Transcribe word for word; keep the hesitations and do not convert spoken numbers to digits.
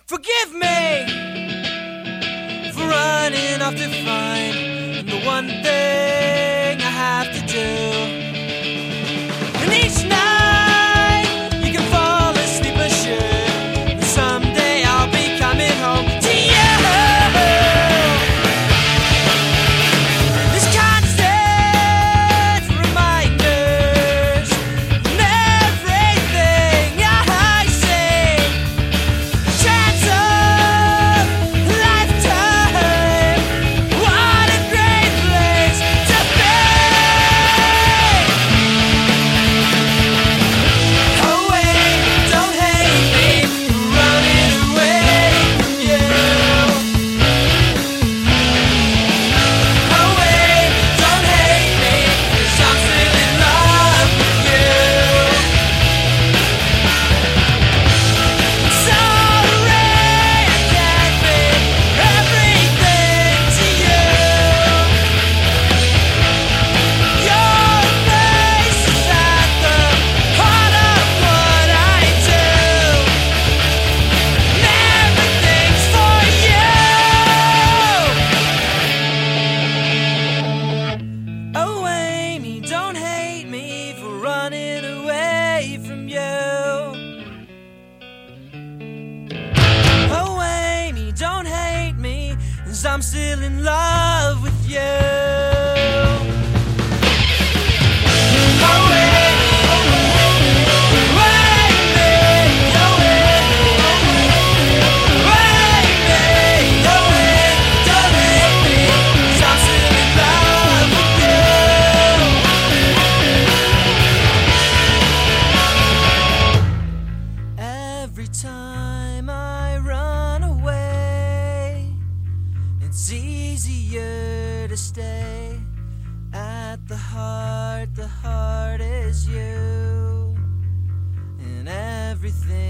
Forgive me for running off to find the one thing I have to do. And each night you can fall asleep assured that someday I'll be coming home to you. These constant reminders and everything I say. Chance of a lifetime. What a great place to be. Oh wait, don't hate me for running away from you. Oh wait, don't hate me 'cause I'm still in love with you. Sorry I can't be everything to you. Your face is at the heart of what I do, and everything's for you. Oh Amy, don't hate me for running away from you. Oh Amy, don't hate me 'cause I'm still in love with you. Oh Amy, oh Amy, oh Amy, oh Amy, oh Amy, don't hate me 'cause I'm still in love with you. Every time I run away, it's easier to stay. At the heart, the heart is you, and everything